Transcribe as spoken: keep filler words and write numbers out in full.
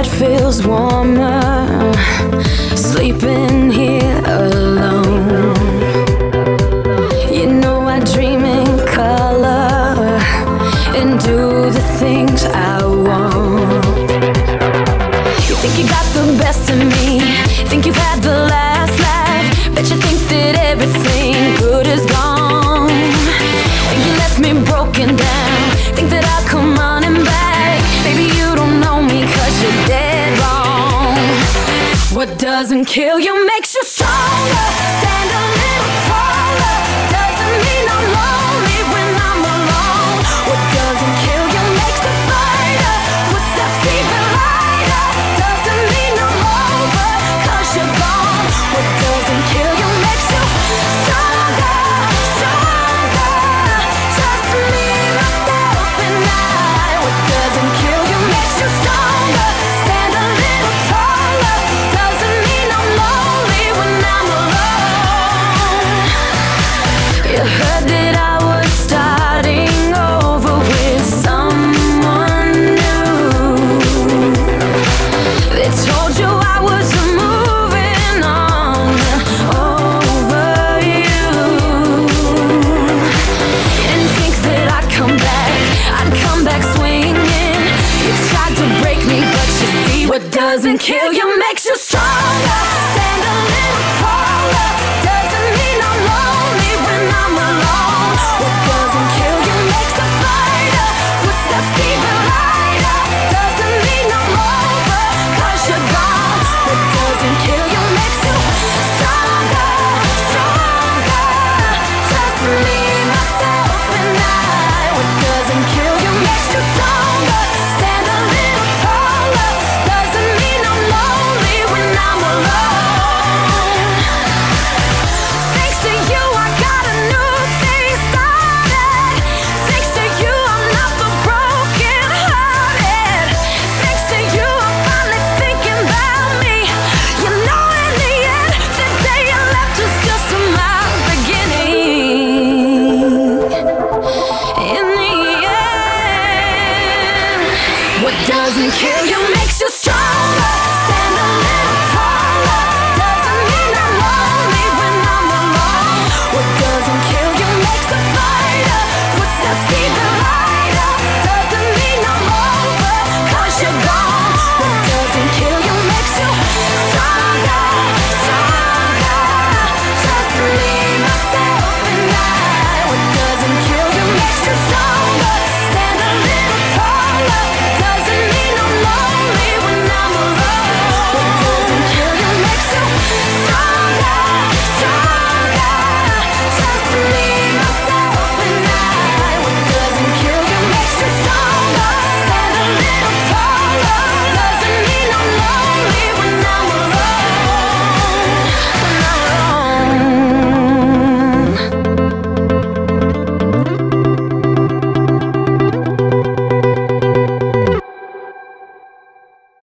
bed feels warmer, sleeping here alone. You know I dream in color and do the things I want. You think you got the best of me, think you've had the last laugh, bet you think that everything good is gone. Think you left me broken down, think that I'll come running back. Maybe you don't know me cause you're dead wrong. What doesn't kill you makes you stronger. Stand alone.